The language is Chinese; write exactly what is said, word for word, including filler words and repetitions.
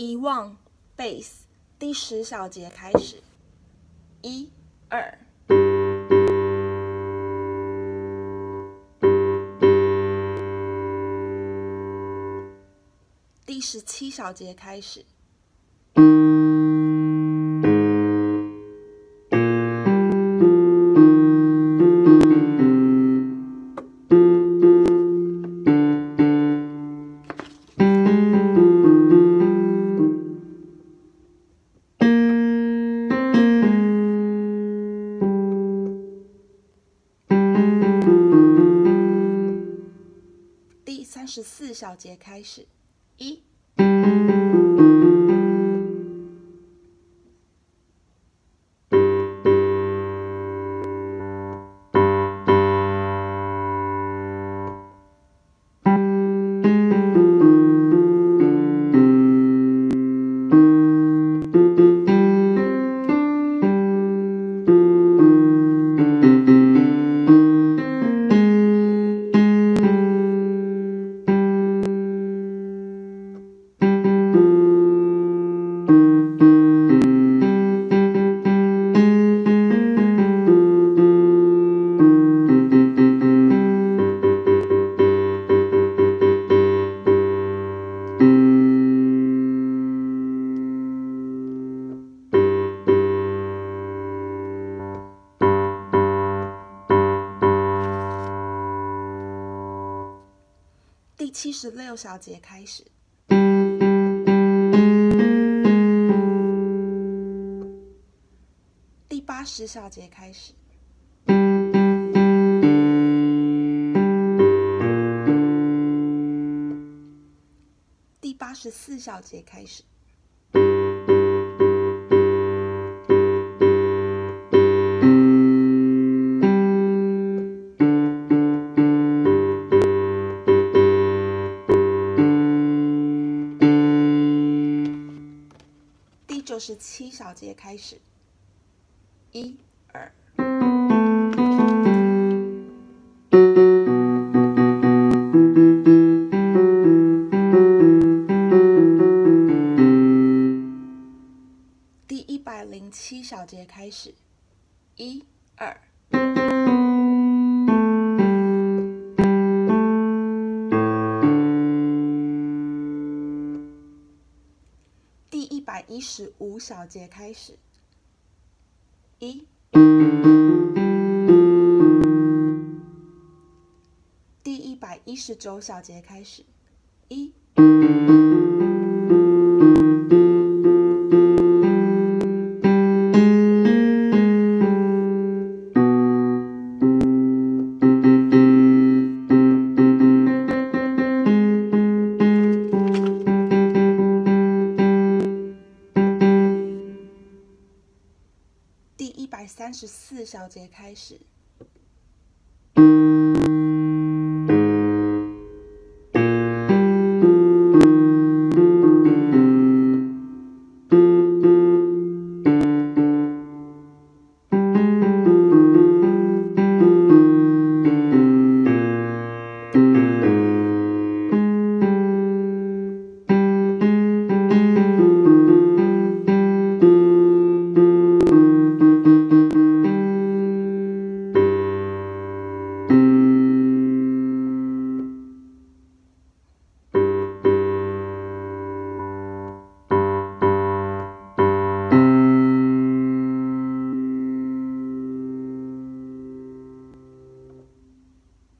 遗忘 base 第十小节开始，一、二。第十七小节开始。第三十四小节开始，一。第七十六小节开始。第八十小节开始。第八十四小节开始。第九十七小节开始，一、二。第一百零七小节开始，一、二。第一百一十五小节开始，一。第一百一十九小节开始，一。第一百三十四小节开始，